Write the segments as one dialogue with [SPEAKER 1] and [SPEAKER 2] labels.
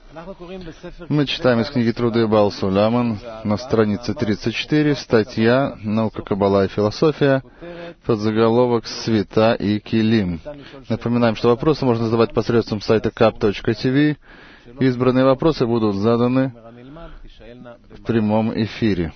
[SPEAKER 1] Мы читаем из книги Труды Баал Суламан на странице 34, статья «Наука, Каббала и философия», подзаголовок «Света и Килим». Напоминаем, что вопросы можно задавать посредством сайта kap.tv. Избранные вопросы будут заданы в прямом эфире.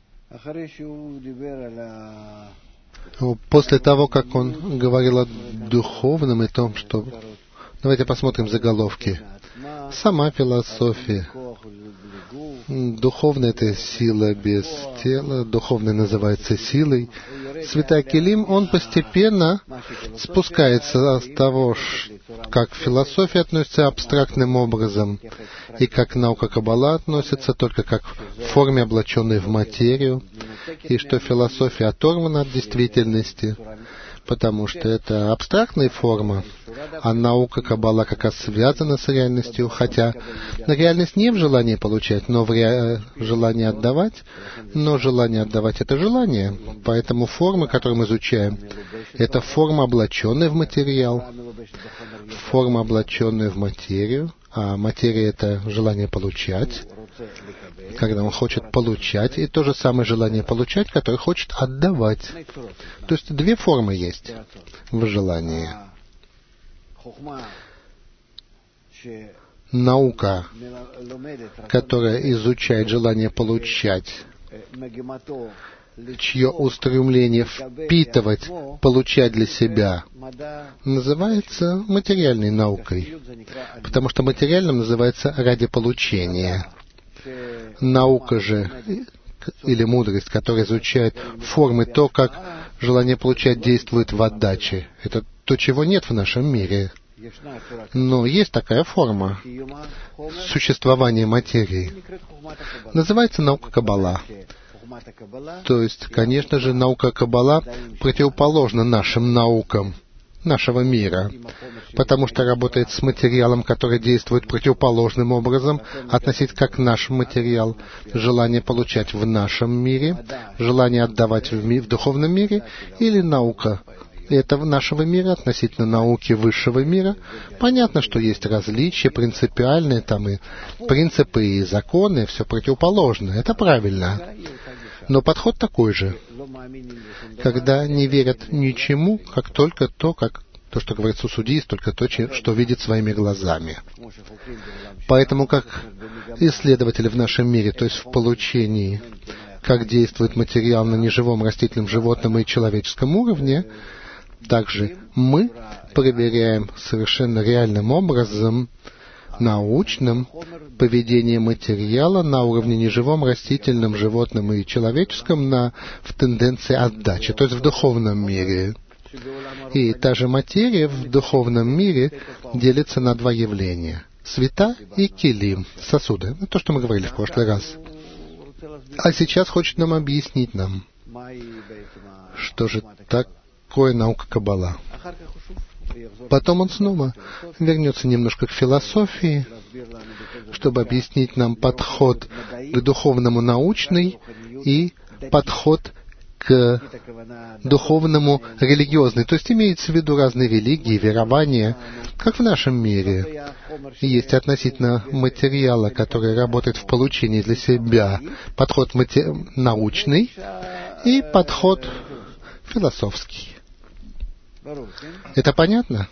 [SPEAKER 2] После того, как он говорил о духовном и том, что... Давайте посмотрим заголовки. Сама философия. Духовная — это сила без тела, духовная называется силой. Света Килим, он постепенно спускается с того, как философия относится абстрактным образом, и как наука Каббала относится только как в форме, облаченной в материю, и что философия оторвана от действительности, потому что это абстрактная форма, а наука Каббала как раз связана с реальностью, хотя реальность не в желании получать, но в желании отдавать, но желание отдавать — это желание. Поэтому формы, которые мы изучаем, это форма, облаченная в материал, форма, облаченная в материю, а материя — это желание получать, когда он хочет получать, и то же самое желание получать, которое хочет отдавать. То есть две формы есть в желании. Наука, которая изучает желание получать, чье устремление впитывать, получать для себя, называется материальной наукой, потому что материальным называется ради получения. Наука же, или мудрость, которая изучает формы, то, как желание получать действует в отдаче, это то, чего нет в нашем мире. Но есть такая форма существования материи. Называется наука Каббала. То есть, конечно же, наука Каббала противоположна нашим наукам нашего мира, потому что работает с материалом, который действует противоположным образом, относительно как наш материал, желание получать в нашем мире, желание отдавать в духовном мире, или наука этого нашего мира относительно науки высшего мира. Понятно, что есть различия принципиальные, там и принципы, и законы, все противоположно, это правильно. Но подход такой же, когда не верят ничему, как только то, что говорит судист, только то, что видит своими глазами. Поэтому, как исследователи в нашем мире, то есть в получении, как действует материал на неживом, растительном, животном и человеческом уровне, также мы проверяем совершенно реальным образом, научным, поведение материала на уровне неживом, растительном, животном и человеческом в тенденции отдачи, то есть в духовном мире. И та же материя в духовном мире делится на два явления — света и килим, сосуды. Это то, что мы говорили в прошлый раз. А сейчас хочет нам объяснить что же такое наука Каббала. Потом он снова вернется немножко к философии, чтобы объяснить нам подход к духовному научный и подход к духовному религиозный. То есть имеется в виду разные религии, верования, как в нашем мире. Есть относительно материала, который работает в получении для себя, подход научный и подход философский. Это понятно?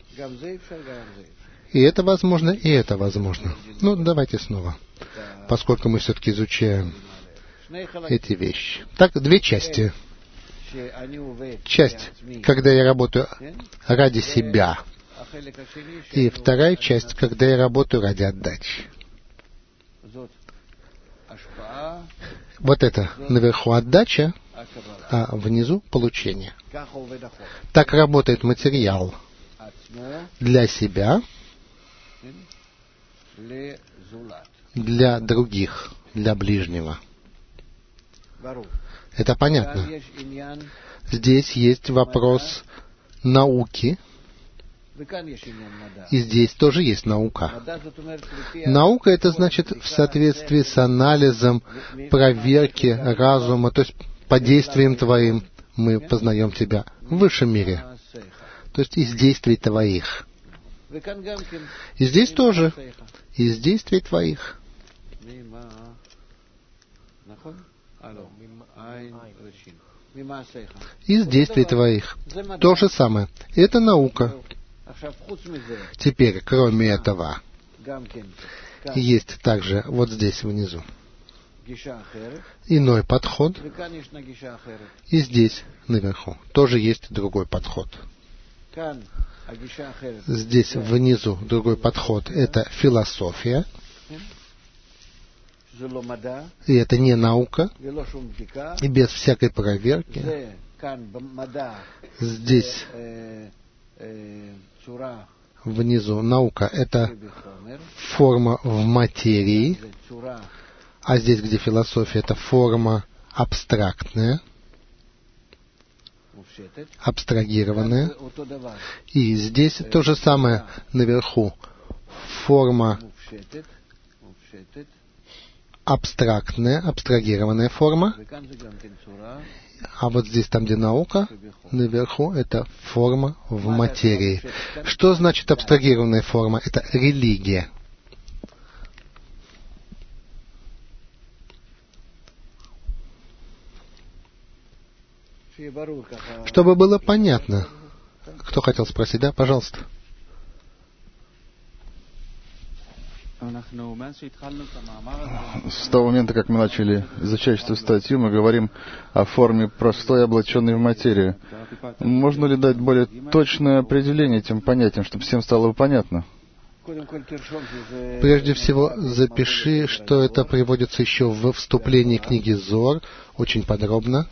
[SPEAKER 2] И это возможно, и это возможно. Ну, давайте снова, поскольку мы все-таки изучаем эти вещи. Так, две части. Часть, когда я работаю ради себя, и вторая часть, когда я работаю ради отдачи. Вот это наверху отдача, а внизу получение. Так работает материал для себя, для других, для ближнего. Это понятно. Здесь есть вопрос науки, и здесь тоже есть наука. Наука — это значит в соответствии с анализом, проверки разума, то есть под действием твоим мы познаем тебя в высшем мире, то есть из действий твоих. И здесь тоже из действий твоих. Из действий твоих. То же самое. Это наука. Теперь, кроме этого, есть также вот здесь внизу иной подход. И здесь наверху тоже есть другой подход. Здесь внизу другой подход. Это философия. И это не наука. И без всякой проверки. Здесь внизу наука — это форма в материи. А здесь, где философия, это форма абстрактная, абстрагированная. И здесь то же самое наверху. Форма абстрактная, абстрагированная форма. А вот здесь, там, где наука, наверху, это форма в материи. Что значит абстрагированная форма? Это религия. Чтобы было понятно. Кто хотел спросить, да? Пожалуйста.
[SPEAKER 1] С того момента, как мы начали изучать эту статью, мы говорим о форме простой, облаченной в материю. Можно ли дать более точное определение этим понятиям, чтобы всем стало понятно?
[SPEAKER 2] Прежде всего, запиши, что это приводится еще в вступлении книги Зор, очень подробно.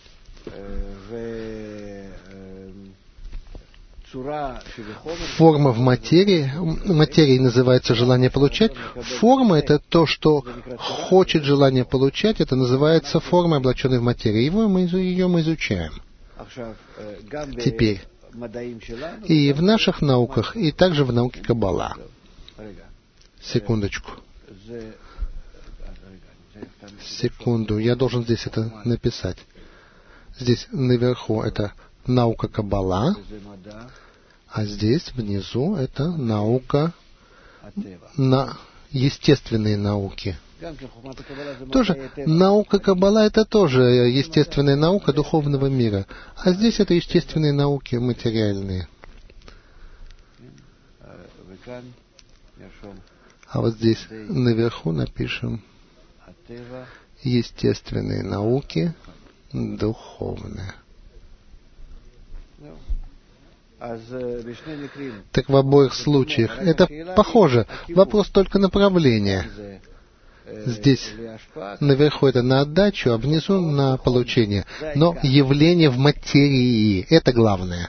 [SPEAKER 2] Форма в материи. Материей называется желание получать. Форма — это то, что хочет желание получать. Это называется формой, облаченной в материю. Ее мы изучаем. Теперь. И в наших науках, и также в науке Каббала. Секундочку. Секунду. Я должен здесь это написать. Здесь наверху это наука Каббала, а здесь внизу это наука на естественные науки. Тоже наука Каббала — это тоже естественная наука духовного мира, а здесь это естественные науки материальные. А вот здесь наверху напишем естественные науки духовные. Так в обоих случаях это похоже. Вопрос только направления. Здесь наверху это на отдачу, а внизу на получение. Но явление в материи — это главное.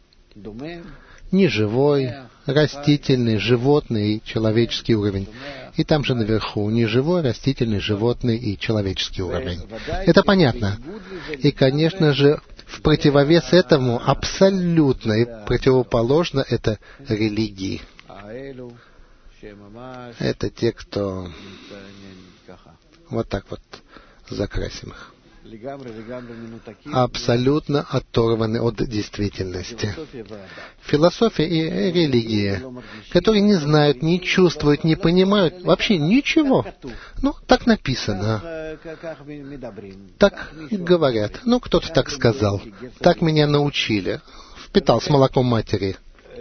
[SPEAKER 2] Неживой, растительный, животный и человеческий уровень. И там же наверху неживой, растительный, животный и человеческий уровень. Это понятно. И, конечно же, в противовес этому абсолютно и противоположно это религии. Это те, кто вот так вот закрасим их. Абсолютно оторваны от действительности. Философия и религия, которые не знают, не чувствуют, не понимают вообще ничего. Ну, так написано. Так говорят. Ну, кто-то так сказал. Так меня научили. Впитал с молоком матери.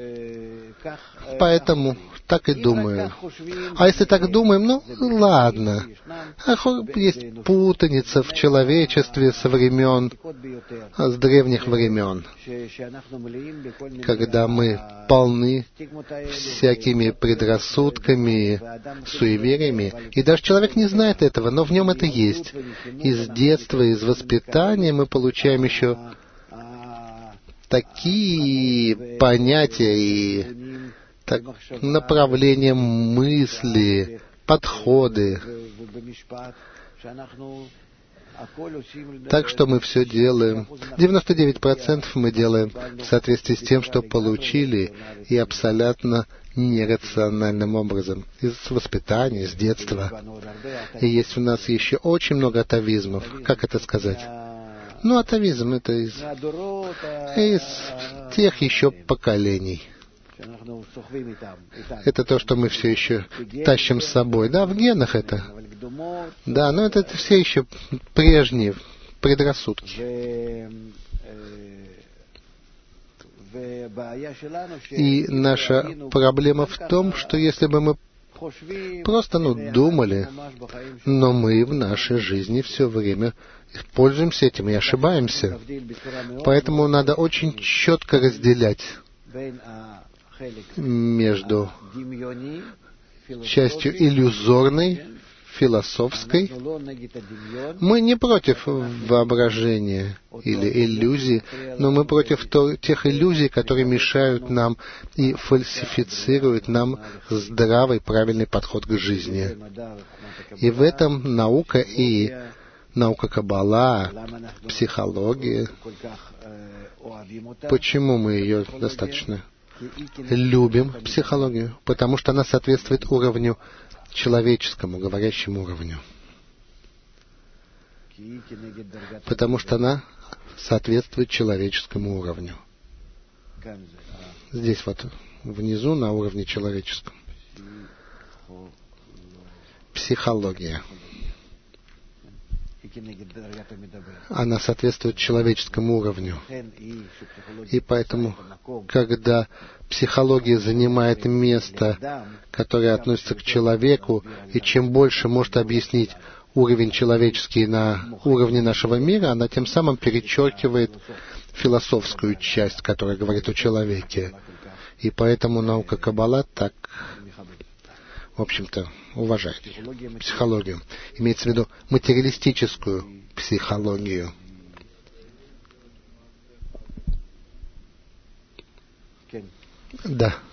[SPEAKER 2] Поэтому так и думаю. А если так думаем, ну, ладно. Есть путаница в человечестве со времен, с древних времен, когда мы полны всякими предрассудками, суевериями, и даже человек не знает этого, но в нем это есть. Из детства, из воспитания мы получаем еще такие понятия и направления мысли, подходы. Так что мы все делаем. 99% мы делаем в соответствии с тем, что получили, и абсолютно нерациональным образом. Из воспитания, с детства. И есть у нас еще очень много атовизмов. Как это сказать? Ну, атовизм — это из тех еще поколений. Это то, что мы все еще тащим с собой. Да, в генах это. Да, но это все еще прежние предрассудки. И наша проблема в том, что если бы мы просто думали, но мы в нашей жизни все время пользуемся этим и ошибаемся. Поэтому надо очень четко разделять между частью иллюзорной, философской. Мы не против воображения или иллюзий, но мы против тех иллюзий, которые мешают нам и фальсифицируют нам здравый, правильный подход к жизни. И в этом наука и наука Каббала, психология. Почему мы ее достаточно любим, психологию? Потому что она соответствует уровню человеческому, говорящему уровню. Потому что она соответствует человеческому уровню. Здесь вот внизу на уровне человеческом. Психология. Она соответствует человеческому уровню. И поэтому, когда психология занимает место, которое относится к человеку, и чем больше может объяснить уровень человеческий на уровне нашего мира, она тем самым перечеркивает философскую часть, которая говорит о человеке. И поэтому наука Каббала так, в общем-то, уважает психологию. Имеется в виду материалистическую психологию. Да.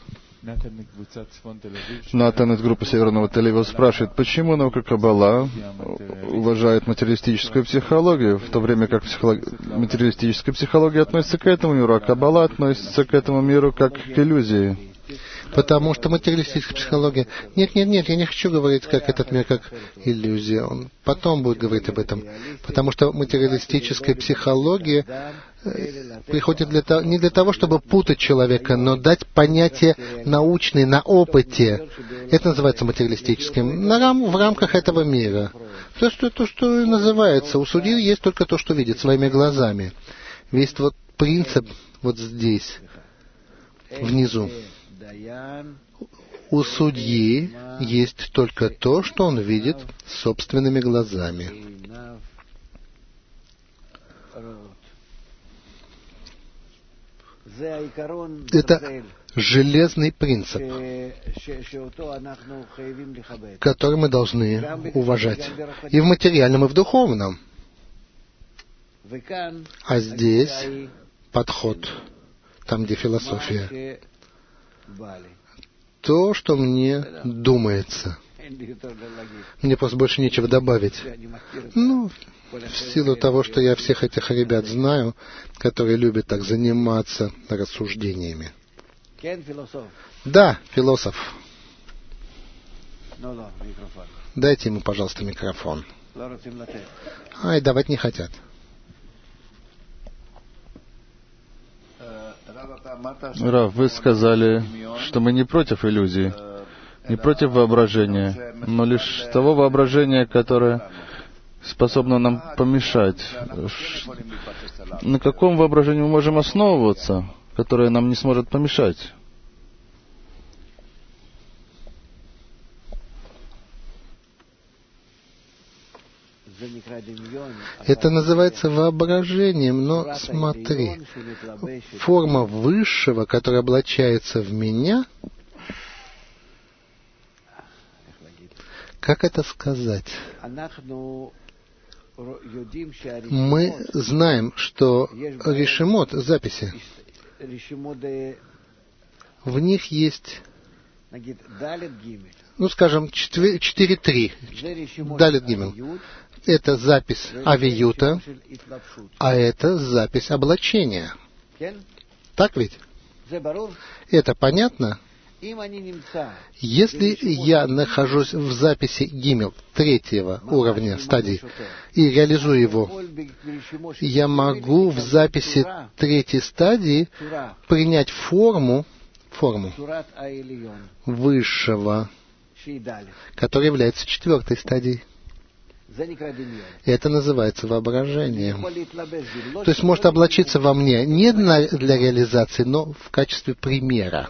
[SPEAKER 1] Натан из группы Северного Тель-Авива спрашивает, почему наука Каббала уважает материалистическую психологию, в то время как материалистическая психология относится к этому миру, а Каббала относится к этому миру как к иллюзии.
[SPEAKER 2] Потому что материалистическая психология... Нет, я не хочу говорить, как этот мир, как иллюзия. Он потом будет говорить об этом. Потому что материалистическая психология приходит не для того, чтобы путать человека, но дать понятие научное на опыте. Это называется материалистическим. В рамках этого мира. То, что называется, у судьи есть только то, что видит своими глазами. Весь вот принцип вот здесь, внизу. У судьи есть только то, что он видит собственными глазами. Это железный принцип, который мы должны уважать и в материальном, и в духовном. А здесь подход, там, где философия. То, что мне думается. Мне просто больше нечего добавить. В силу того, что я всех этих ребят знаю, которые любят так заниматься рассуждениями. Да, философ. Дайте ему, пожалуйста, микрофон. Ай, давать не хотят.
[SPEAKER 1] Рав, вы сказали, что мы не против иллюзий, не против воображения, но лишь того воображения, которое способно нам помешать. На каком воображении мы можем основываться, которое нам не сможет помешать?
[SPEAKER 2] Это называется воображением, но смотри, форма высшего, которая облачается в меня, как это сказать? Мы знаем, что решимот, записи, в них есть, скажем, 4.3, далит гимел. Это запись авиюта, а это запись облачения. Так ведь? Это понятно? Если я нахожусь в записи гимел третьего уровня стадии и реализую его, я могу в записи третьей стадии принять форму форму высшего, который является четвертой стадией. Это называется воображением. То есть может облачиться во мне не для реализации, но в качестве примера.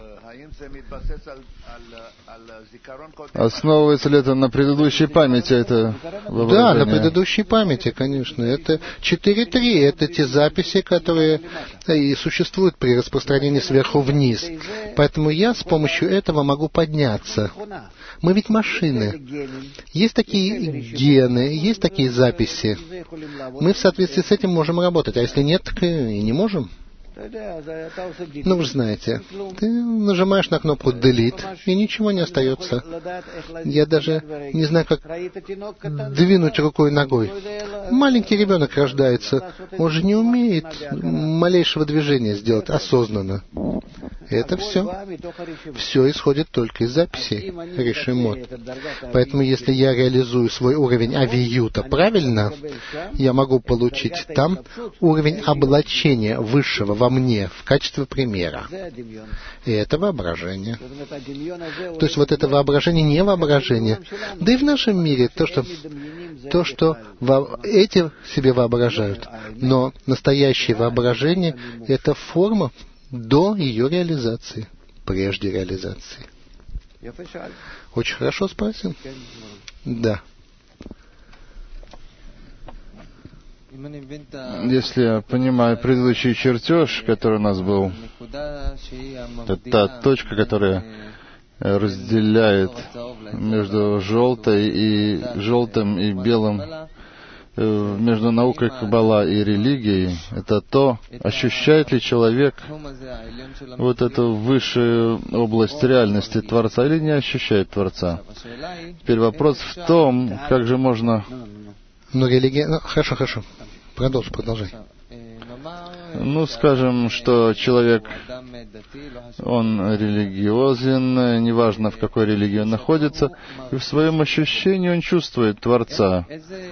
[SPEAKER 1] Основывается ли это на предыдущей памяти, это воображение?
[SPEAKER 2] Да, на предыдущей памяти, конечно. Это 4.3, это те записи, которые и существуют при распространении сверху вниз. Поэтому я с помощью этого могу подняться. Мы ведь машины. Есть такие гены, есть такие записи. Мы в соответствии с этим можем работать. А если нет, так и не можем. Ну, вы же знаете, ты нажимаешь на кнопку Delete, и ничего не остается. Я даже не знаю, как двинуть рукой и ногой. Маленький ребенок рождается, он же не умеет малейшего движения сделать осознанно. Это все. Все исходит только из записей решимот. Поэтому, если я реализую свой уровень авиюта правильно, я могу получить там уровень облачения высшего во мне в качестве примера. И это воображение. То есть вот это воображение не воображение. Да и в нашем мире то, что эти себе воображают. Но настоящее воображение — это форма до ее реализации, прежде реализации. Очень хорошо спросил. Да.
[SPEAKER 1] Если я понимаю предыдущий чертеж, который у нас был, это та точка, которая разделяет между желтым и белым, между наукой Каббала и религией, это то, ощущает ли человек вот эту высшую область реальности Творца или не ощущает Творца. Теперь вопрос в том, как же можно...
[SPEAKER 2] Но религия... Ну, хорошо. Продолжай.
[SPEAKER 1] Ну, скажем, что человек, он религиозен, неважно, в какой религии он находится, и в своем ощущении он чувствует Творца.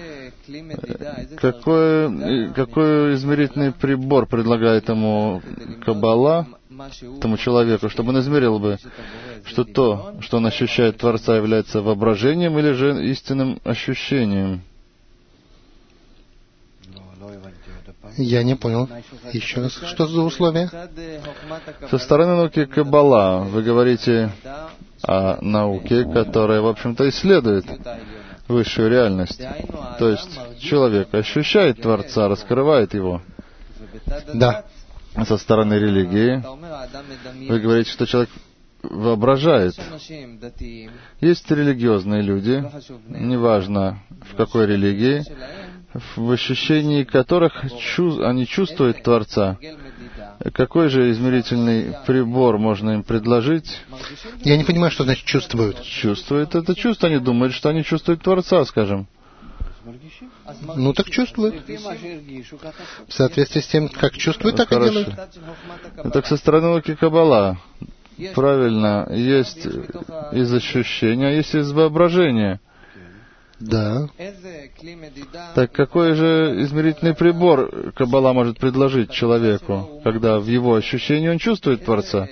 [SPEAKER 1] Какой измерительный прибор предлагает ему Каббала, этому человеку, чтобы он измерил бы, что то, что он ощущает Творца, является воображением или же истинным ощущением?
[SPEAKER 2] Я не понял. Еще раз. Что за условия?
[SPEAKER 1] Со стороны науки Каббала вы говорите о науке, которая, в общем-то, исследует высшую реальность. То есть человек ощущает Творца, раскрывает его.
[SPEAKER 2] Да.
[SPEAKER 1] Со стороны религии вы говорите, что человек воображает. Есть религиозные люди, неважно в какой религии, в ощущении которых они чувствуют Творца. Какой же измерительный прибор можно им предложить?
[SPEAKER 2] Я не понимаю, что значит чувствуют.
[SPEAKER 1] Чувствуют это чувство. Они думают, что они чувствуют Творца, скажем.
[SPEAKER 2] Ну так чувствуют. В соответствии с тем, как чувствуют, так и делают.
[SPEAKER 1] Так со стороны науки Каббала. Правильно. Есть из ощущения, а есть из воображения.
[SPEAKER 2] Да.
[SPEAKER 1] Так какой же измерительный прибор Каббала может предложить человеку, когда в его ощущении он чувствует Творца?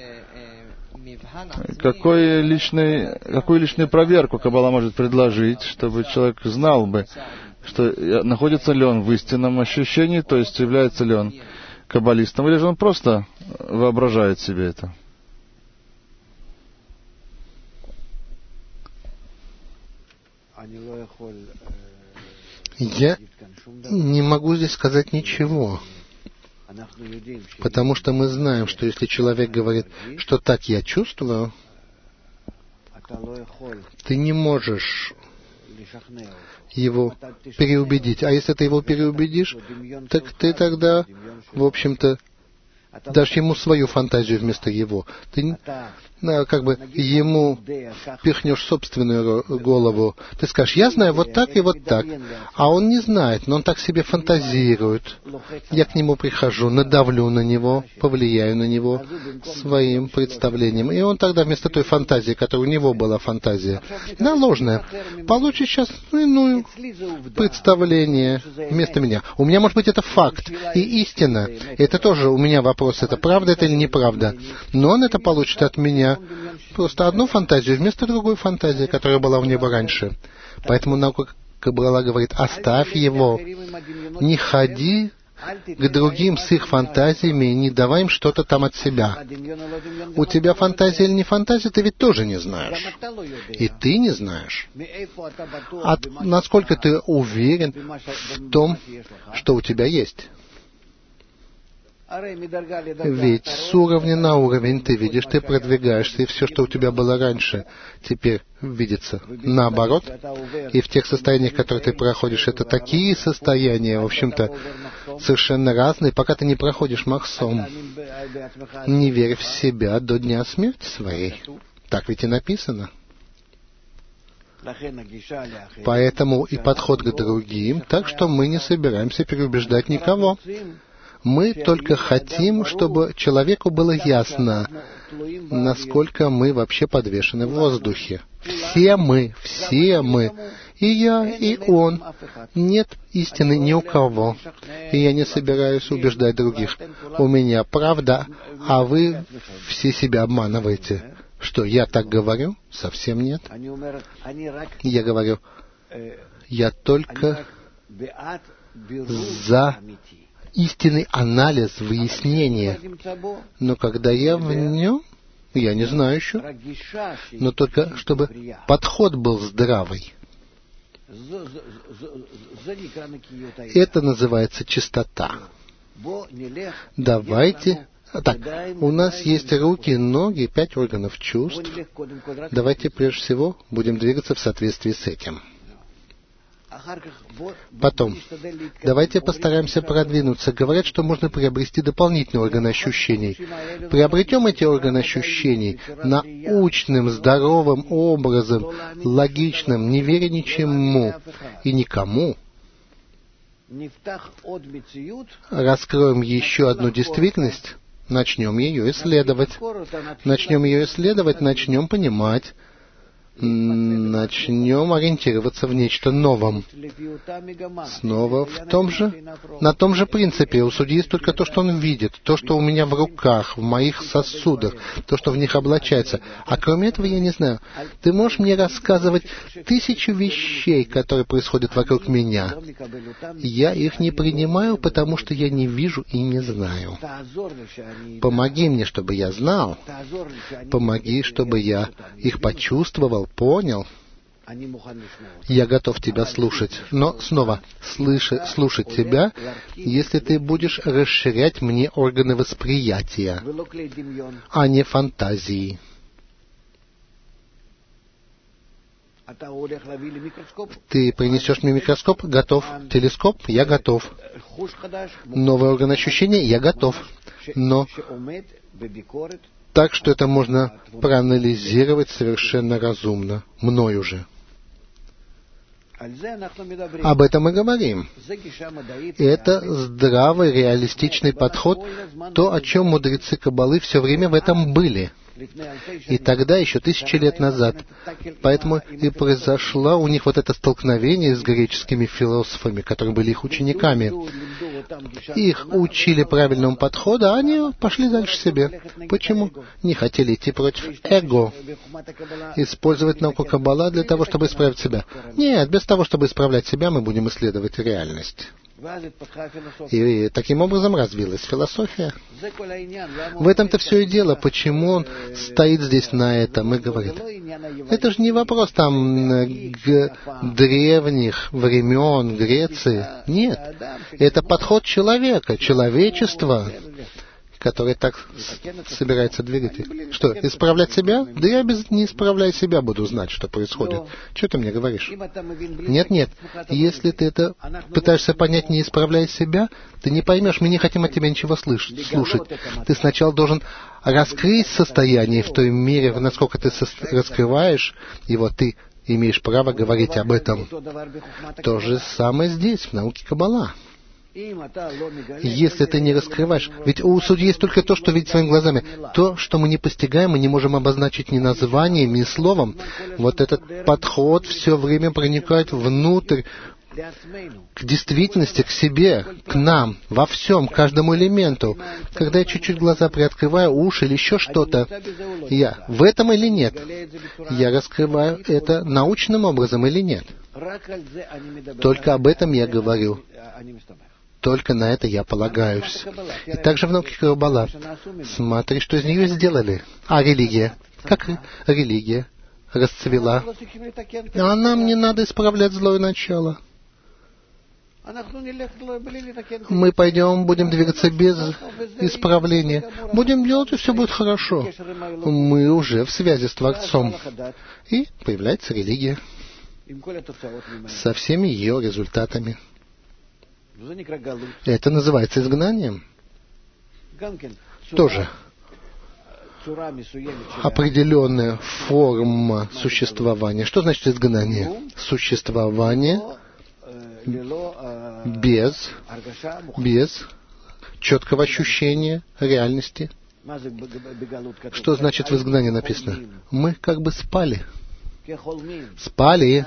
[SPEAKER 1] Какую личную проверку Каббала может предложить, чтобы человек знал бы, что находится ли он в истинном ощущении, то есть является ли он каббалистом, или же он просто воображает себе это?
[SPEAKER 2] Я не могу здесь сказать ничего, потому что мы знаем, что если человек говорит, что так я чувствую, ты не можешь его переубедить. А если ты его переубедишь, так ты тогда, в общем-то, дашь ему свою фантазию вместо его. Ты как бы ему пихнешь собственную голову. Ты скажешь, я знаю вот так и вот так. А он не знает, но он так себе фантазирует. Я к нему прихожу, надавлю на него, повлияю на него своим представлением. И он тогда вместо той фантазии, которая у него была фантазия, да, ложная, получит сейчас иную представление вместо меня. У меня, может быть, это факт и истина. Это тоже у меня вопрос. вопрос, это правда это или неправда. Но он это получит от меня просто одну фантазию вместо другой фантазии, которая была у него раньше. Поэтому наука Каббала говорит, оставь его, не ходи к другим с их фантазиями и не давай им что-то там от себя. У тебя фантазия или не фантазия, ты ведь тоже не знаешь. И ты не знаешь. Насколько ты уверен в том, что у тебя есть. Ведь с уровня на уровень ты видишь, ты продвигаешься, и все, что у тебя было раньше, теперь видится наоборот. И в тех состояниях, которые ты проходишь, это такие состояния, в общем-то, совершенно разные, пока ты не проходишь махсом. Не верь в себя до дня смерти своей. Так ведь и написано. Поэтому и подход к другим, так что мы не собираемся переубеждать никого. Мы только хотим, чтобы человеку было ясно, насколько мы вообще подвешены в воздухе. Все мы, и я, и он. Нет истины ни у кого. И я не собираюсь убеждать других. У меня правда, а вы все себя обманываете. Что, я так говорю? Совсем нет. Я говорю, я только за истинный анализ, выяснение. Но когда я в нем, я не знаю еще, но только чтобы подход был здравый. Это называется чистота. Давайте... Так, у нас есть руки, ноги, 5 органов чувств. Давайте прежде всего будем двигаться в соответствии с этим. Потом, давайте постараемся продвинуться. Говорят, что можно приобрести дополнительные органы ощущений. Приобретем эти органы ощущений научным, здоровым образом, логичным, не веря ничему и никому. Раскроем еще одну действительность, начнем ее исследовать. Начнем понимать. Начнем ориентироваться в нечто новом. Снова на том же принципе. У судьи есть только то, что он видит, то, что у меня в руках, в моих сосудах, то, что в них облачается. А кроме этого я не знаю. Ты можешь мне рассказывать 1000 вещей, которые происходят вокруг меня. Я их не принимаю, потому что я не вижу и не знаю. Помоги мне, чтобы я знал. Помоги, чтобы я их почувствовал, понял. Я готов тебя слушать. Но снова, слушать тебя, если ты будешь расширять мне органы восприятия, а не фантазии. Ты принесешь мне микроскоп? Готов. Телескоп? Я готов. Новый орган ощущения? Я готов. Но так, что это можно проанализировать совершенно разумно. Мною же. Об этом мы говорим. Это здравый, реалистичный подход, то, о чем мудрецы Каббалы все время в этом были. И тогда, еще 1000 лет назад. Поэтому и произошло у них вот это столкновение с греческими философами, которые были их учениками. Их учили правильному подходу, а они пошли дальше себе. Почему? Не хотели идти против эго. Использовать науку Каббала для того, чтобы исправить себя. Нет, без того, чтобы исправлять себя, мы будем исследовать реальность. И таким образом развилась философия. В этом-то все и дело. Почему он стоит здесь на этом и говорит? Это же не вопрос там древних времен Греции. Нет. Это подход человека, человечества, который так собирается двигать. Что, исправлять себя? Да я не исправляя себя буду знать, что происходит. Что ты мне говоришь? Нет. Если ты это пытаешься понять, не исправляя себя, ты не поймешь, мы не хотим от тебя ничего слушать. Ты сначала должен раскрыть состояние в той мере, насколько ты раскрываешь его, ты имеешь право говорить об этом. То же самое здесь, в науке Каббала. Если ты не раскрываешь, ведь у судьи есть только то, что видит своими глазами. То, что мы не постигаем, мы не можем обозначить ни названием, ни словом. Вот этот подход все время проникает внутрь к действительности, к себе, к нам, во всем, каждому элементу. Когда я чуть-чуть глаза приоткрываю, уши или еще что-то, я в этом или нет? Я раскрываю это научным образом или нет? Только об этом я говорю. Только на это я полагаюсь. И также в науке Каббала. Смотри, что из нее сделали. А религия? Как религия расцвела? А нам не надо исправлять злое начало. Мы пойдем, будем двигаться без исправления. Будем делать, и все будет хорошо. Мы уже в связи с Творцом. И появляется религия со всеми ее результатами. Это называется изгнанием. Тоже определенная форма существования. Что значит изгнание? Существование без четкого ощущения реальности. Что значит в изгнании написано? Мы как бы спали. Спали.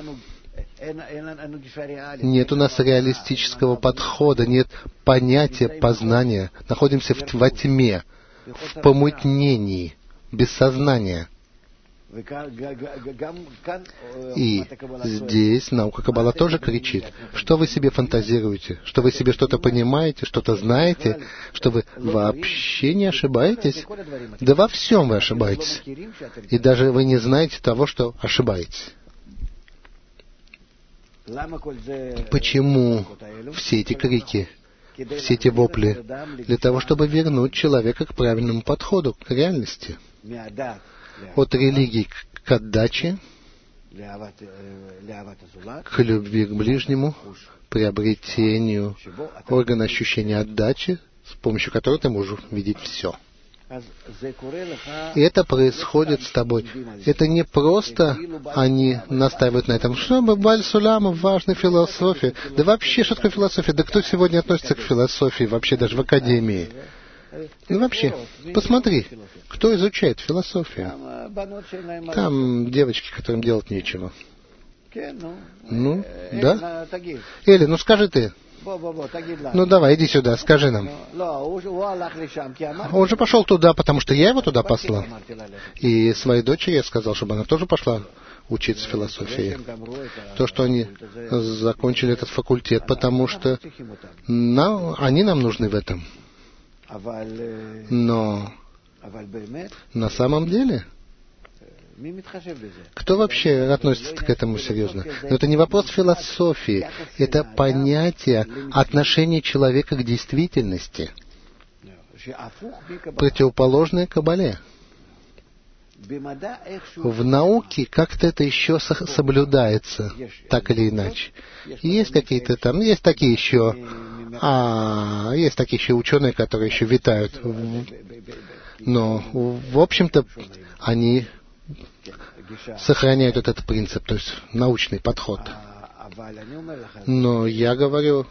[SPEAKER 2] Нет у нас реалистического подхода, нет понятия познания. Находимся во тьме, в помутнении, без сознания. И здесь наука Каббала тоже кричит, что вы себе фантазируете, что вы себе что-то понимаете, что-то знаете, что вы вообще не ошибаетесь. Да во всем вы ошибаетесь. И даже вы не знаете того, что ошибаетесь. Почему все эти крики, все эти вопли? Для того, чтобы вернуть человека к правильному подходу, к реальности. От религии к отдаче, к любви к ближнему, приобретению органа ощущения отдачи, с помощью которого ты можешь видеть все. И это происходит с тобой. Это не просто они настаивают на этом. Что Баль Суламов, важная философия. Да вообще, что такое философия? Да кто сегодня относится к философии, вообще даже в академии? Ну вообще, посмотри, кто изучает философию. Там девочки, которым делать нечего. Ну, да? Эли, ну скажи ты. Ну давай, иди сюда, скажи нам. Он же пошел туда, потому что я его туда послал. И своей дочери я сказал, чтобы она тоже пошла учиться философии. То, что они закончили этот факультет, потому что они нам нужны в этом. Но на самом деле, кто вообще относится к этому серьезно? Но это не вопрос философии, это понятие отношения человека к действительности, противоположное Каббале. В науке как-то это еще соблюдается, так или иначе. Есть какие-то там, есть такие еще ученые, которые еще витают. Но, в общем-то, они сохраняют этот принцип, то есть научный подход. Но я говорю,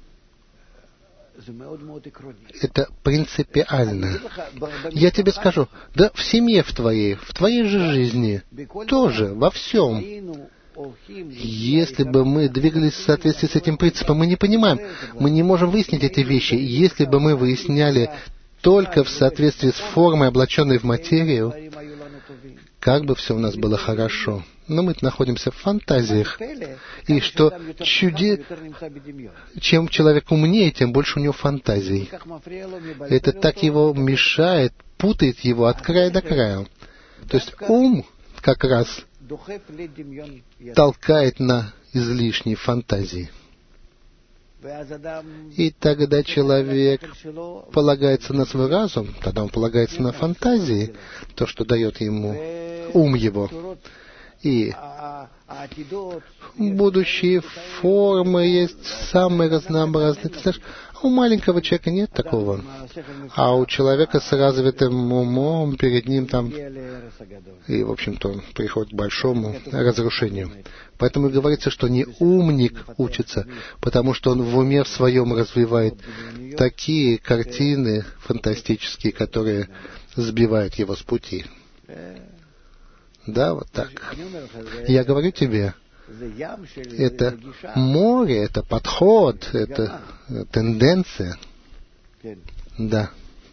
[SPEAKER 2] это принципиально. Я тебе скажу, да в семье в твоей же жизни, тоже, во всем. Если бы мы двигались в соответствии с этим принципом, мы не понимаем, мы не можем выяснить эти вещи. Если бы мы выясняли только в соответствии с формой, облаченной в материю, как бы все у нас было хорошо. Но мы находимся в фантазиях. И что чем человек умнее, тем больше у него фантазий. Это так его мешает, путает его от края до края. То есть ум как раз толкает на излишние фантазии. И тогда человек полагается на свой разум, тогда он полагается на фантазии, то, что дает ему ум его. И будущие формы есть самые разнообразные. Ты знаешь, у маленького человека нет такого. А у человека с развитым умом, перед ним там, и, в общем-то, он приходит к большому разрушению. Поэтому и говорится, что не умник учится, потому что он в уме в своем развивает такие картины фантастические, которые сбивают его с пути. Да, вот так. Я говорю тебе, Это море, это подход, это тенденция. Да.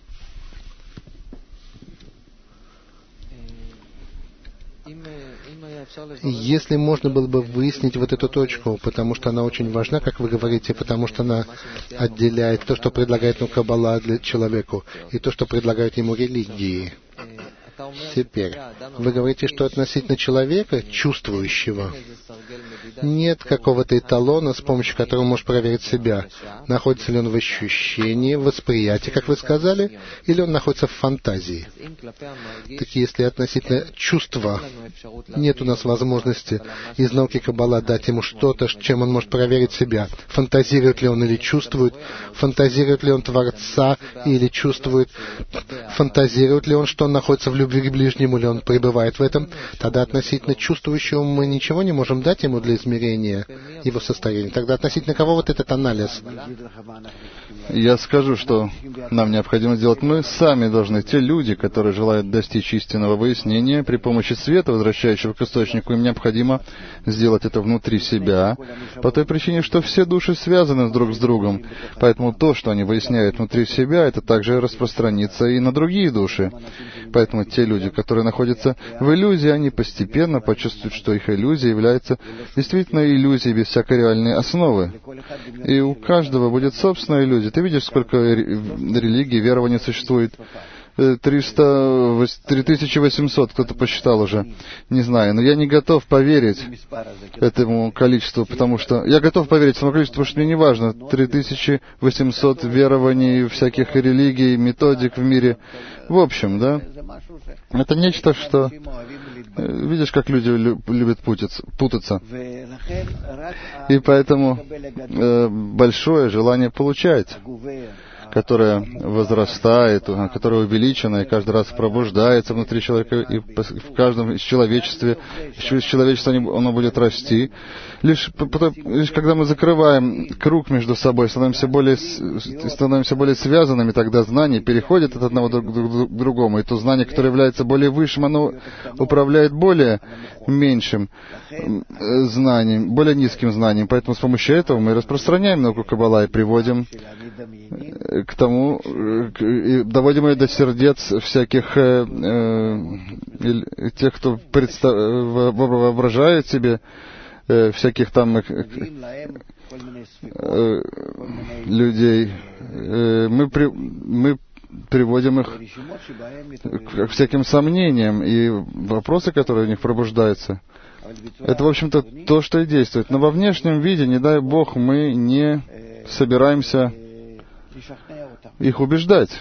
[SPEAKER 2] Если можно было бы выяснить вот эту точку, потому что она очень важна, как вы говорите, потому что она отделяет то, что предлагает Каббала для человеку, и то, что предлагают ему религии. Теперь, вы говорите, что относительно человека, чувствующего, нет какого-то эталона, с помощью которого он может проверить себя. Находится ли он в ощущении, в восприятии, как вы сказали, или он находится в фантазии. Так если относительно чувства нет у нас возможности из науки Каббала дать ему что-то, чем он может проверить себя. Фантазирует ли он или чувствует, фантазирует ли он Творца или чувствует, фантазирует ли он, что он находится в любви к ближнему, или он пребывает в этом, тогда относительно чувствующего мы ничего не можем дать ему для измерения его состояния. Тогда относительно кого вот этот анализ?
[SPEAKER 1] Я скажу, что нам необходимо сделать. Мы сами должны, те люди, которые желают достичь истинного выяснения при помощи света, возвращающего к источнику, им необходимо сделать это внутри себя, по той причине, что все души связаны друг с другом. Поэтому то, что они выясняют внутри себя, это также распространится и на другие души. Поэтому те люди, которые находятся в иллюзии, они постепенно почувствуют, что их иллюзия является действительно иллюзией без всякой реальной основы. И у каждого будет собственная иллюзия. Ты видишь, сколько религий, верований существует? 3800, кто-то посчитал уже, не знаю, но я не готов поверить этому количеству, потому что... Я готов поверить этому количеству, потому что мне не важно, 3800 верований, всяких религий, методик в мире. В общем, да, это нечто, что... Видишь, как люди любят путаться. И поэтому большое желание получать, которая возрастает, которая увеличена и каждый раз пробуждается внутри человека, и в каждом человечестве оно будет расти. Лишь когда мы закрываем круг между собой, становимся более связанными, тогда знание переходит от одного к другому, и то знание, которое является более высшим, оно управляет более меньшим знанием, более низким знанием. Поэтому с помощью этого мы распространяем науку Каббала и приводим к тому, и доводим ее до сердец всяких тех, кто воображает себе всяких там людей. Мы приводим их к всяким сомнениям, и вопросы, которые у них пробуждаются, это, в общем-то, то, что и действует. Но во внешнем виде, не дай Бог, мы не собираемся их убеждать.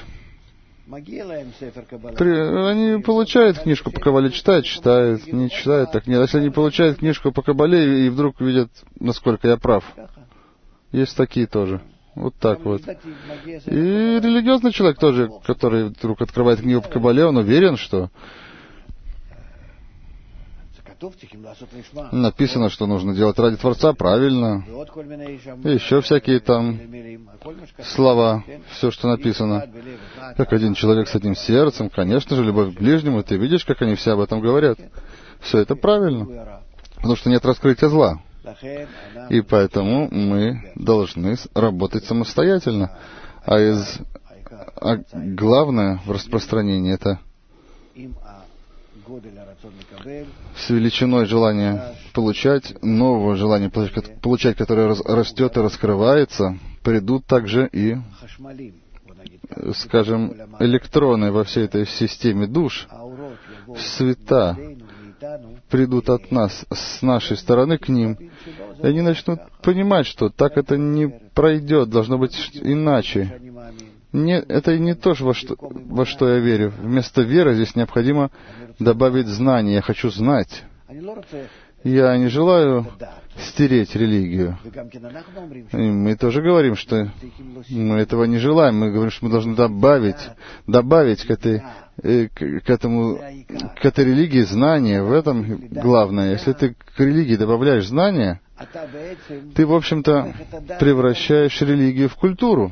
[SPEAKER 1] Они получают книжку по Каббале, читают, не читают, так нет. Если они получают книжку по Каббале и вдруг видят, насколько я прав. Есть такие тоже. Вот так вот. И религиозный человек тоже, который вдруг открывает книгу по Каббале, он уверен, что написано, что нужно делать ради Творца, правильно. И еще всякие там слова, все, что написано. Как один человек с одним сердцем, конечно же, любовь к ближнему, ты видишь, как они все об этом говорят. Все это правильно. Потому что нет раскрытия зла. И поэтому мы должны работать самостоятельно. А главное в распространении — это с величиной желания получать, нового желания получать, которое растет и раскрывается, придут также и, скажем, электроны во всей этой системе душ, света придут от нас, с нашей стороны к ним, и они начнут понимать, что так это не пройдет, должно быть иначе. Это не то, во что я верю. Вместо веры здесь необходимо добавить знание. Я хочу знать. Я не желаю стереть религию. И мы тоже говорим, что мы этого не желаем. Мы говорим, что мы должны добавить к этой религии знания. В этом главное. Если ты к религии добавляешь знания, ты, в общем-то, превращаешь религию в культуру.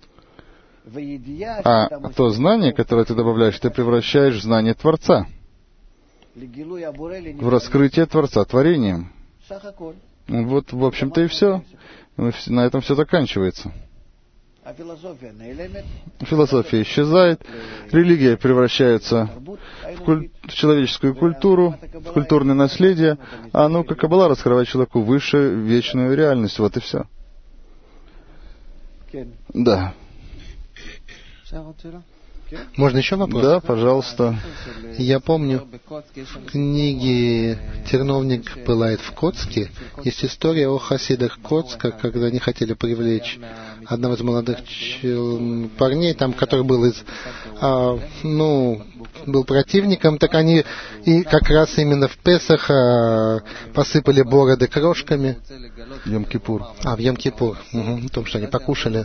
[SPEAKER 1] А то знание, которое ты добавляешь, ты превращаешь в знание Творца, в раскрытие Творца, творением. Вот, в общем-то, и все. На этом все заканчивается. Философия исчезает, религия превращается в человеческую культуру, в культурное наследие, а наука Каббала раскрывает человеку выше вечную реальность. Вот и все. Да.
[SPEAKER 2] Можно еще вопрос?
[SPEAKER 1] Да, пожалуйста.
[SPEAKER 2] Я помню, в книге «Терновник пылает в Коцке» есть история о хасидах Коцка, когда они хотели привлечь одного из молодых парней, там, который был был противником, так они и как раз именно в Песах посыпали бороды крошками.
[SPEAKER 1] Йом-Кипур.
[SPEAKER 2] В Йом-Кипур. О том, что они покушали.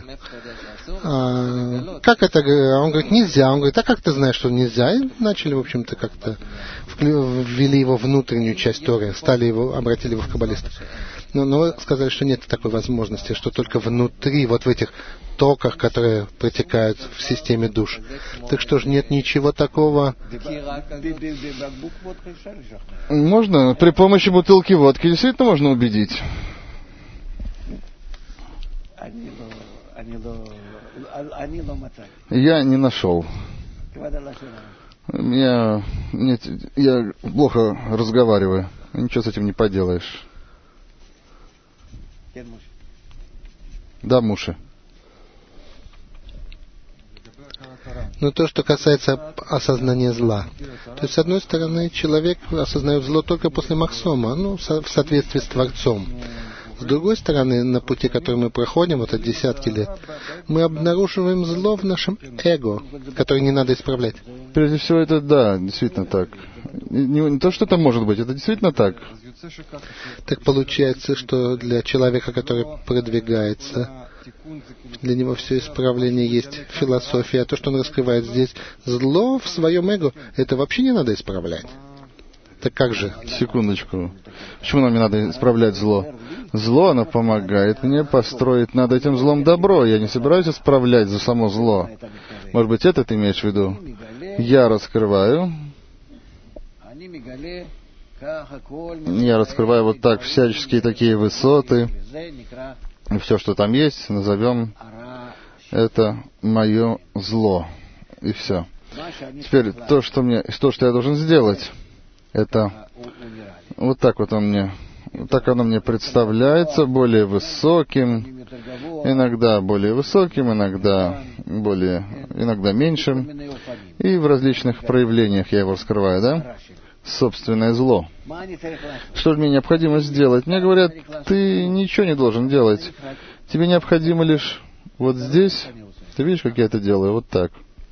[SPEAKER 2] Как это? Он говорит, нельзя. Он говорит, а как ты знаешь, что нельзя? И начали, в общем-то, как-то ввели его в внутреннюю часть Торы, обратили его в каббалиста. Но вы сказали, что нет такой возможности, что только внутри, вот в этих токах, которые протекают в системе душ. Так что же, нет ничего такого?
[SPEAKER 1] Можно, при помощи бутылки водки действительно можно убедить. Я не нашел. Я плохо разговариваю. Ничего с этим не поделаешь. Да, Муше.
[SPEAKER 2] Но то, что касается осознания зла. То есть, с одной стороны, человек осознает зло только после Махсома, в соответствии с Творцом. С другой стороны, на пути, который мы проходим, вот от десятки лет, мы обнаруживаем зло в нашем эго, которое не надо исправлять.
[SPEAKER 1] Прежде всего, это да, действительно так. Не то, что это может быть, это действительно так.
[SPEAKER 2] Так получается, что для человека, который продвигается, для него все исправление есть философия, а то, что он раскрывает здесь зло в своем эго, это вообще не надо исправлять. Так как же?
[SPEAKER 1] Секундочку. Почему нам не надо исправлять зло? Зло, оно помогает мне построить над этим злом добро. Я не собираюсь исправлять за само зло. Может быть, это ты имеешь в виду? Я раскрываю вот так всяческие такие высоты. И все, что там есть, назовем это мое зло. И все. Теперь то, что я должен сделать, это вот так вот так оно мне представляется, более высоким, иногда более высоким, иногда меньшим, и в различных проявлениях я его раскрываю, да? Собственное зло. Что же мне необходимо сделать? Мне говорят, ты ничего не должен делать. Тебе необходимо лишь вот здесь, ты видишь, как я это делаю, вот так.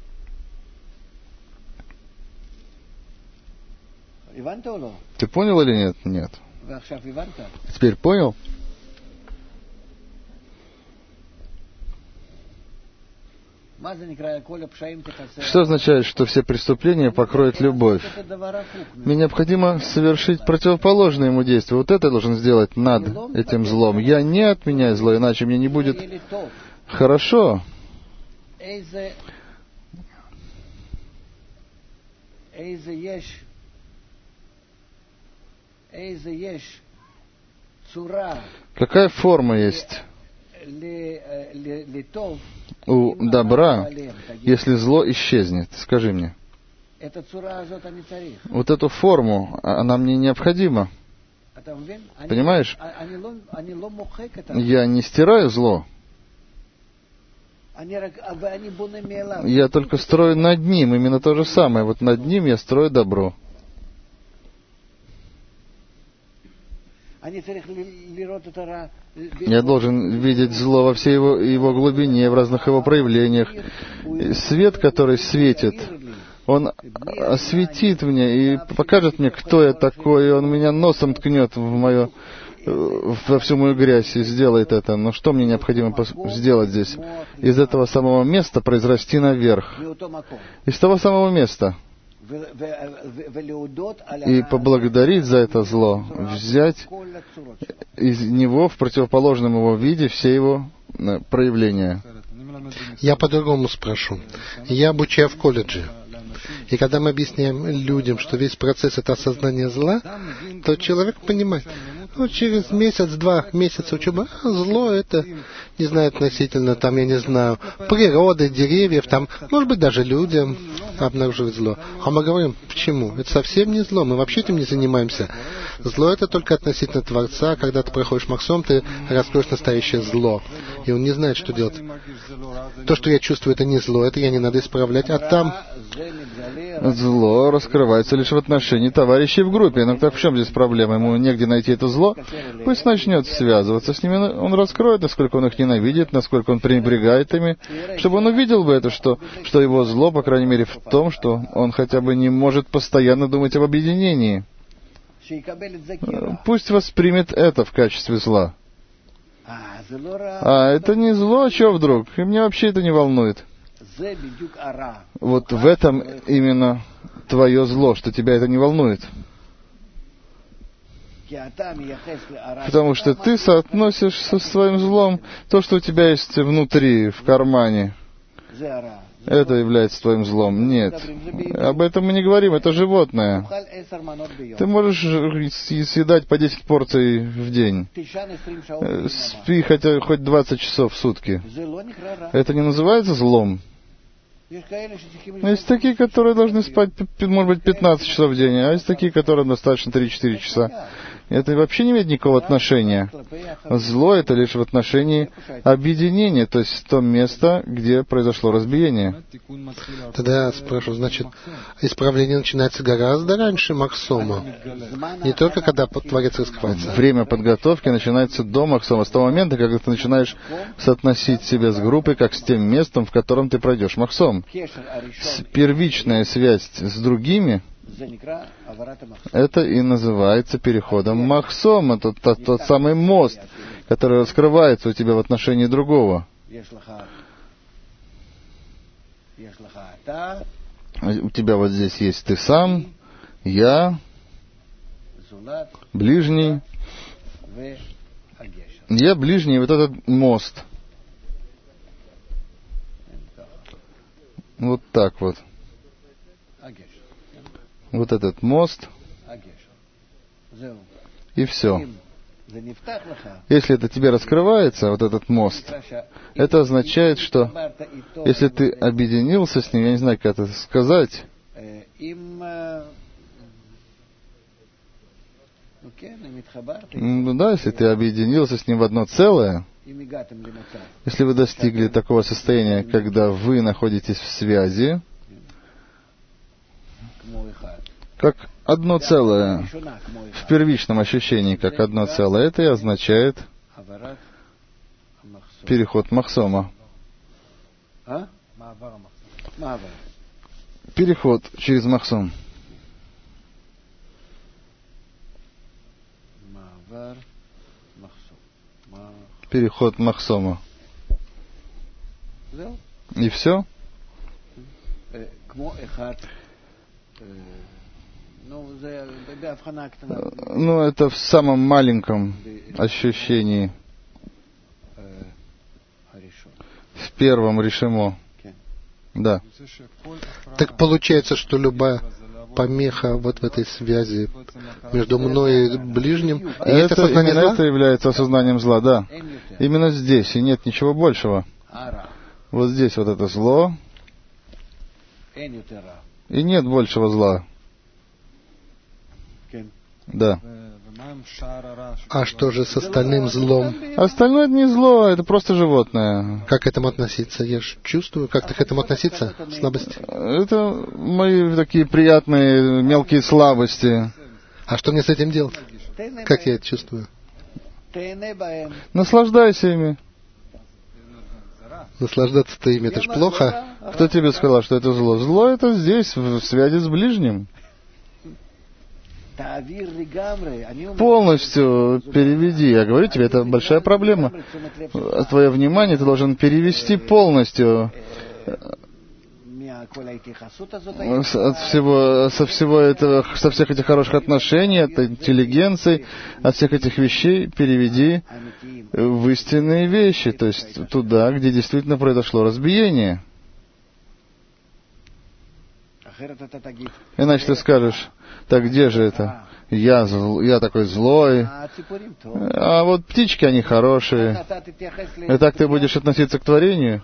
[SPEAKER 1] Ты понял или нет? Нет. Теперь понял? Что означает, что все преступления покроет любовь? Мне необходимо совершить противоположное ему действие. Вот это я должен сделать над этим злом. Я не отменяю зло, иначе мне не будет хорошо. Какая форма есть у добра, если зло исчезнет? Скажи мне. Вот эту форму, она мне необходима. Понимаешь? Я не стираю зло. Я только строю над ним, именно то же самое. Вот над ним я строю добро. Я должен видеть зло во всей его глубине, в разных его проявлениях. Свет, который светит, он осветит мне и покажет мне, кто я такой, и он меня носом ткнет во всю мою грязь и сделает это. Но что мне необходимо сделать здесь? Из этого самого места произрасти наверх. Из того самого места. И поблагодарить за это зло, взять из него в противоположном его виде все его проявления.
[SPEAKER 2] Я по-другому спрошу. Я обучаю в колледже. И когда мы объясняем людям, что весь процесс — это осознание зла, то человек понимает, Ну, через месяц, 2 месяца учебы, зло это, не знаю, относительно, там, я не знаю, природы, деревьев, там, может быть, даже людям обнаруживать зло. А мы говорим, почему? Это совсем не зло, мы вообще этим не занимаемся. Зло это только относительно Творца. Когда ты проходишь Махсом, ты раскроешь настоящее зло. И он не знает, что делать. То, что я чувствую, это не зло, это я не надо исправлять. А там
[SPEAKER 1] зло раскрывается лишь в отношении товарищей в группе. Но так в чем здесь проблема? Ему негде найти это зло. Пусть начнет связываться с ними. Он раскроет, насколько он их ненавидит, насколько он пренебрегает ими. Чтобы он увидел бы это, что его зло, по крайней мере, в том, что он хотя бы не может постоянно думать об объединении. Пусть воспримет это в качестве зла. А это не зло, что вдруг? И меня вообще это не волнует. Вот в этом именно твое зло, что тебя это не волнует. Потому что ты соотносишь со своим злом то, что у тебя есть внутри, в кармане. Это является твоим злом. Нет. Об этом мы не говорим, это животное. Ты можешь съедать по 10 порций в день. Спи хоть 20 часов в сутки. Это не называется злом? Есть такие, которые должны спать, может быть, 15 часов в день, а есть такие, которым достаточно 3-4 часа. Это вообще не имеет никакого отношения. Зло — это лишь в отношении объединения, то есть то место, где произошло разбиение.
[SPEAKER 2] Тогда я спрашиваю, значит, исправление начинается гораздо раньше Махсома, не только когда Творец раскрывается.
[SPEAKER 1] Время подготовки начинается до Махсома, с того момента, когда ты начинаешь соотносить себя с группой, как с тем местом, в котором ты пройдешь Махсом. Первичная связь с другими — это и называется переходом Махсома, тот самый мост, который раскрывается у тебя в отношении другого. У тебя вот здесь есть ты сам, я, ближний. Я ближний, вот этот мост. Вот так вот. Вот этот мост, и все. Если это тебе раскрывается, вот этот мост, это означает, что если ты объединился с ним, я не знаю, как это сказать, да, если ты объединился с ним в одно целое, если вы достигли такого состояния, когда вы находитесь в связи, как одно целое, в первичном ощущении, как одно целое, это и означает переход Махсома. Переход через Махсом. Переход Махсома. И все? Ну, это в самом маленьком ощущении. В первом решимо. Да.
[SPEAKER 2] Так получается, что любая помеха вот в этой связи между мной и ближним, и это осознание
[SPEAKER 1] именно
[SPEAKER 2] зла?
[SPEAKER 1] Это является осознанием зла, да. Именно здесь, и нет ничего большего. Вот здесь вот это зло, и нет большего зла. Да.
[SPEAKER 2] А что же с остальным злом?
[SPEAKER 1] Остальное — это не зло, это просто животное.
[SPEAKER 2] Как к этому относиться? Я же чувствую, как-то к этому относиться? Слабость.
[SPEAKER 1] Это мои такие приятные мелкие слабости.
[SPEAKER 2] А что мне с этим делать? Как я это чувствую?
[SPEAKER 1] Наслаждайся ими.
[SPEAKER 2] Наслаждаться-то ими, это ж плохо.
[SPEAKER 1] Кто тебе сказал, что это зло? Зло — это здесь, в связи с ближним. Полностью переведи. Я говорю тебе, это большая проблема. Твое внимание ты должен перевести полностью со всех этих хороших отношений, от интеллигенции, от всех этих вещей переведи в истинные вещи, то есть туда, где действительно произошло разбиение. Иначе ты скажешь, так где же это? я такой злой, а вот птички, они хорошие. И так ты будешь относиться к творению?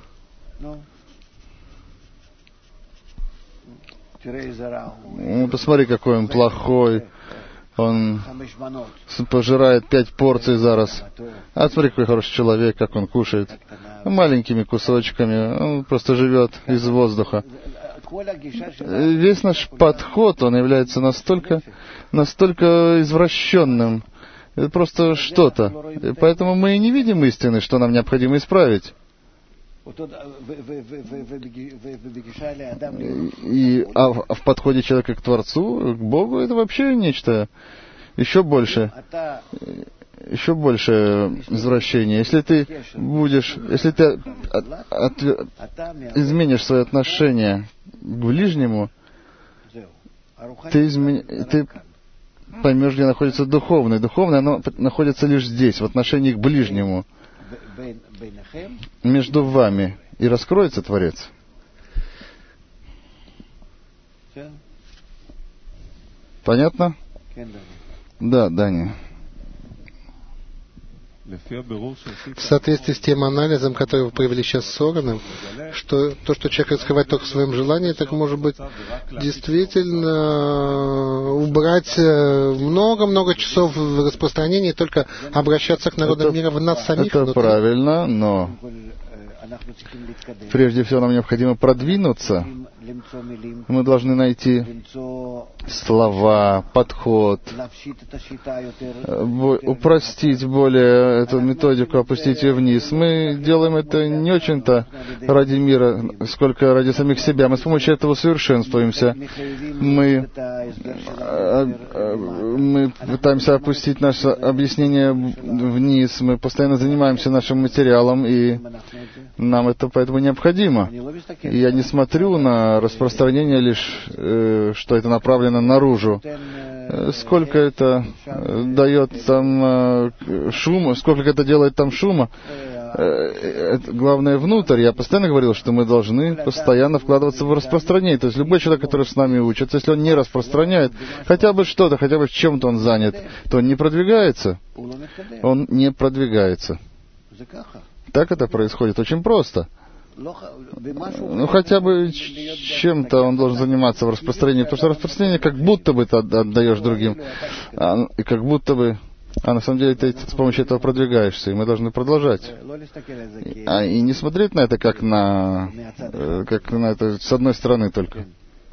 [SPEAKER 1] Посмотри, какой он плохой. Он пожирает 5 порций за раз. А смотри, какой хороший человек, как он кушает. Маленькими кусочками. Он просто живет из воздуха. Весь наш подход, он является настолько извращенным. Это просто что-то. И поэтому мы и не видим истины, что нам необходимо исправить. А в подходе человека к Творцу, к Богу, это вообще нечто еще больше извращения. Если ты изменишь свои отношения к ближнему, ты поймешь, где находится духовное. Духовное, оно находится лишь здесь, в отношении к ближнему, между вами, и раскроется Творец. Понятно? Да, Даня.
[SPEAKER 2] В соответствии с тем анализом, который вы провели сейчас с Ораном, что то, что человек раскрывает только в своем желании, так может быть действительно убрать много-много часов в распространении, только обращаться к народам мира в нас самих.
[SPEAKER 1] Это правильно, но прежде всего нам необходимо продвинуться. Мы должны найти слова, подход, упростить более эту методику, опустить ее вниз. Мы делаем это не очень-то ради мира, сколько ради самих себя. Мы с помощью этого совершенствуемся. Мы пытаемся опустить наше объяснение вниз. Мы постоянно занимаемся нашим материалом, и нам это поэтому необходимо. И я не смотрю на распространение лишь, что это направлено наружу. Сколько это дает там шума, сколько это делает там шума. Главное внутрь. Я постоянно говорил, что мы должны постоянно вкладываться в распространение. То есть любой человек, который с нами учится, если он не распространяет хотя бы что-то, хотя бы чем-то он занят, то он не продвигается. Он не продвигается. Так это происходит очень просто. Ну, хотя бы чем-то он должен заниматься в распространении, потому что распространение как будто бы ты отдаешь другим, и как будто бы, а на самом деле ты с помощью этого продвигаешься, и мы должны продолжать. И не смотреть на это как на это с одной стороны только.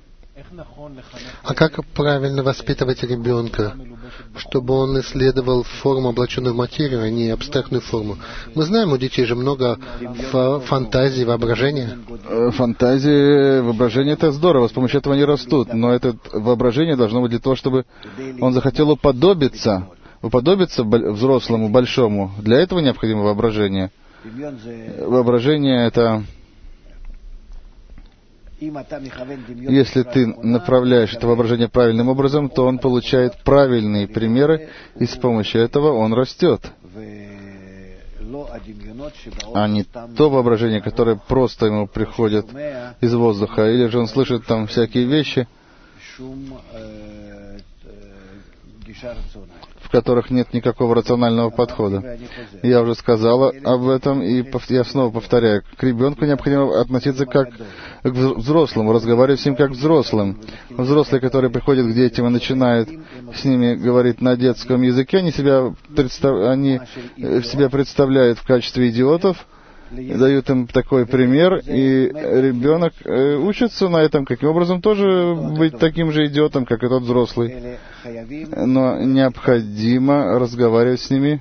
[SPEAKER 2] А как правильно воспитывать ребенка, чтобы он исследовал форму, облаченную в материю, а не абстрактную форму? Мы знаем, у детей же много фантазий, воображения.
[SPEAKER 1] Фантазии, воображение — это здорово, с помощью этого они растут, но это воображение должно быть для того, чтобы он захотел уподобиться взрослому, большому. Для этого необходимо воображение. Воображение — это... Если ты направляешь это воображение правильным образом, то он получает правильные примеры, и с помощью этого он растет. А не то воображение, которое просто ему приходит из воздуха, или же он слышит там всякие вещи, в которых нет никакого рационального подхода. Я уже сказала об этом, и я снова повторяю. К ребенку необходимо относиться как к взрослому, разговаривать с ним как взрослым. Взрослые, которые приходят к детям и начинают с ними говорить на детском языке, они себя представляют в качестве идиотов, дают им такой пример, и ребенок учится на этом, каким образом тоже быть таким же идиотом, как и тот взрослый. Но необходимо разговаривать с ними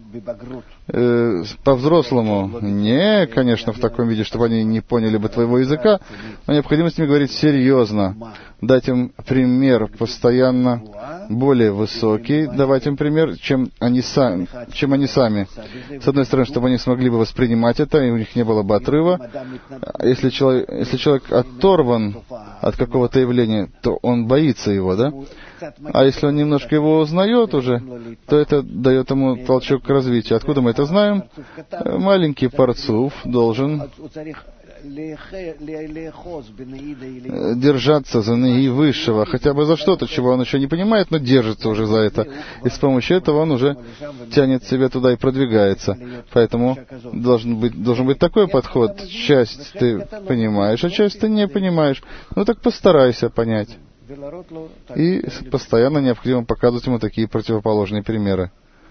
[SPEAKER 1] по-взрослому. Не, конечно, в таком виде, чтобы они не поняли бы твоего языка, но необходимо с ними говорить серьезно, дать им пример постоянно более высокий, давать им пример, чем они сами. С одной стороны, чтобы они смогли бы воспринимать это, и у них не было бы отрыва. Если человек оторван от какого-то явления, то он боится его, да? А если он немножко его узнает уже, то это дает ему толчок к развитию. Откуда мы это знаем? Маленький парцуф должен держаться за Неи Высшего, хотя бы за что-то, чего он еще не понимает, но держится уже за это. И с помощью этого он уже тянет себя туда и продвигается. Поэтому должен быть такой подход. Часть ты понимаешь, а часть ты не понимаешь. Ну так постарайся понять. И постоянно необходимо показывать ему такие противоположные примеры.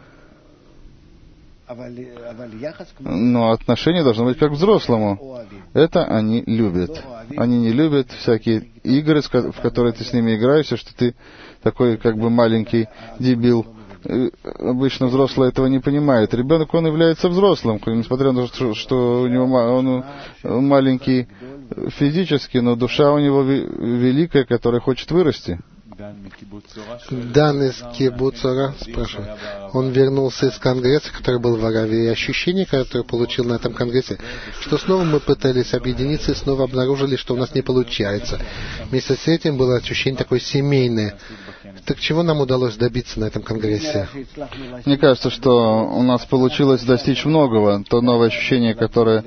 [SPEAKER 1] Но отношение должно быть как к взрослому. Это они любят. Они не любят всякие игры, в которые ты с ними играешься, что ты такой как бы маленький дебил. Обычно взрослые этого не понимают. Ребенок, он является взрослым, несмотря на то, что у него он маленький физически, но душа у него великая, которая хочет вырасти.
[SPEAKER 2] Дан из Кибуц-Ора спрашивает. Он вернулся из конгресса, который был в Аравии, и ощущение, которое получил на этом конгрессе, что снова мы пытались объединиться и снова обнаружили, что у нас не получается. Вместе с этим было ощущение такое семейное. Так чего нам удалось добиться на этом конгрессе?
[SPEAKER 1] Мне кажется, что у нас получилось достичь многого. То новое ощущение, которое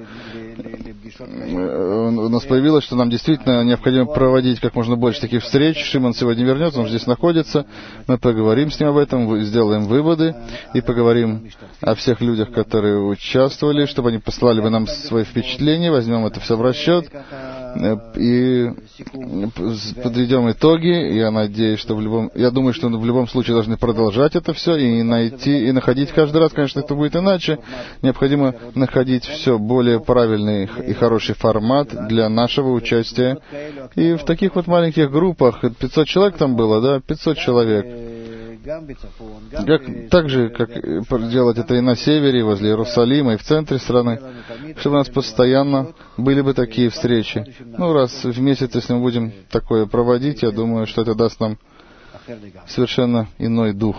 [SPEAKER 1] у нас появилось, что нам действительно необходимо проводить как можно больше таких встреч. Шимон сегодня вернется, он здесь находится. Мы поговорим с ним об этом, сделаем выводы и поговорим о всех людях, которые участвовали, чтобы они послали бы нам свои впечатления, возьмем это все в расчет и подведем итоги. Я надеюсь, что я думаю, что в любом случае должны продолжать это все и находить каждый раз, конечно, это будет иначе. Необходимо находить все более правильный и хороший формат для нашего участия. И в таких вот маленьких группах, 500 человек там было, да, 500 человек. Так же, как делать это и на севере, и возле Иерусалима, и в центре страны, чтобы у нас постоянно были бы такие встречи. Ну, раз в месяц, если мы будем такое проводить, я думаю, что это даст нам совершенно иной дух.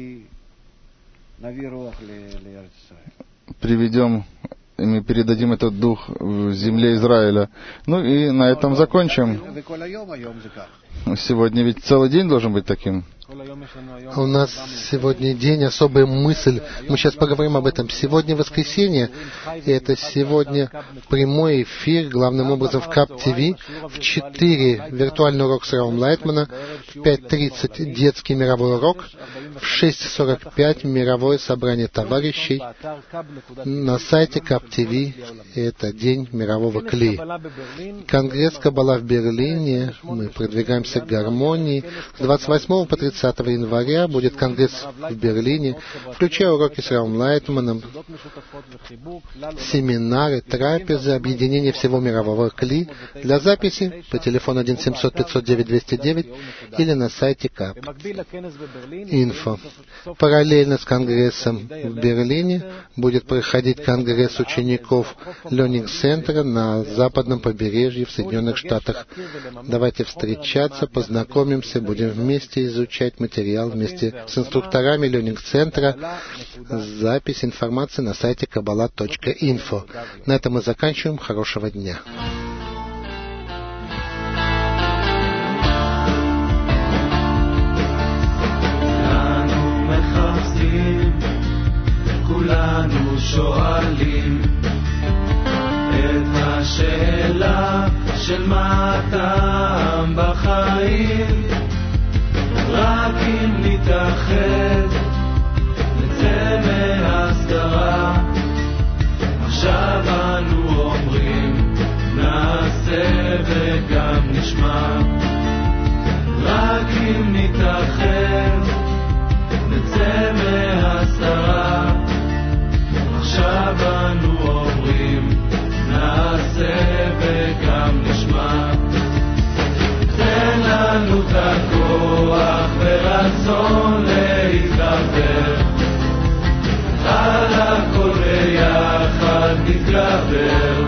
[SPEAKER 1] Приведем, и мы передадим этот дух в земле Израиля. Ну и на этом закончим. Сегодня ведь целый день должен быть таким.
[SPEAKER 2] У нас сегодня день, особая мысль. Мы сейчас поговорим об этом. Сегодня воскресенье, и это сегодня прямой эфир, главным образом в КАП ТВ, в 4 виртуальный урок с Равом Лайтмана, в 5:30 детский мировой урок, в 6:45 мировое собрание товарищей на сайте КАП ТВ. Это день мирового Кли. Конгресс Каббала в Берлине. Мы продвигаемся к гармонии. С 28 по 30 января будет конгресс в Берлине, включая уроки с Равом Лайтманом, семинары, трапезы, объединение всего мирового Кли. Для записи по телефону 1-700-509-209 или на сайте КАП. Инфо. Параллельно с конгрессом в Берлине будет проходить конгресс учеников Learning-центра на западном побережье в Соединенных Штатах. Давайте встречаться, познакомимся, будем вместе изучать материал вместе с инструкторами Learning-центра. Запись информации на сайте kabbalah.info. На этом мы заканчиваем. Хорошего дня.
[SPEAKER 3] כולנו שואלים את השאלה של מה הטעם בחיים, רק אם נתאחד נצא מהסתרה. עכשיו אנו אומרים נעשה וגם נשמע, רק אם נתאחד נצא מהסתרה. עכשיו אנו אומרים נעשה וגם נשמע. תן לנו את הכוח ורצון להתגבר, על הכל ביחד נתגבר.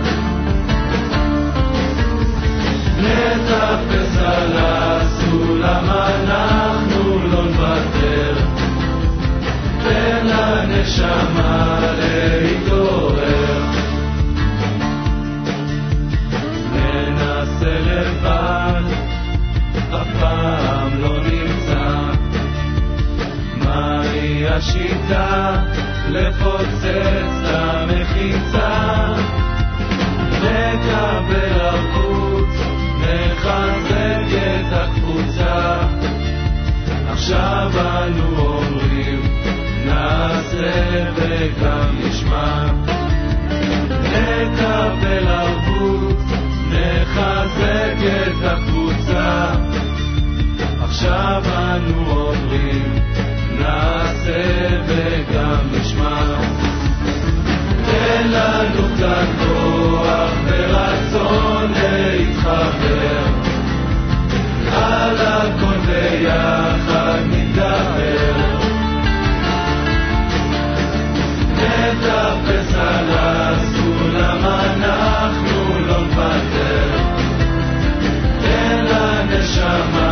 [SPEAKER 3] נטפס על הסולם, אנחנו לא נוותר. תן לנשמה להתעורר. נקבל ערבות, נחזק את הקבוצה. עכשיו אנו אומרים, נעשה וגם נשמע. נקבל ערבות, נחזק את הקבוצה. עכשיו אנו אומרים, נעשה וגם נשמע. תן לנו קצת כוח ורצון להתחבר, על הכל ביחד נדבר. נטפס על הסולם, אנחנו לא נוותר. תן לנשמה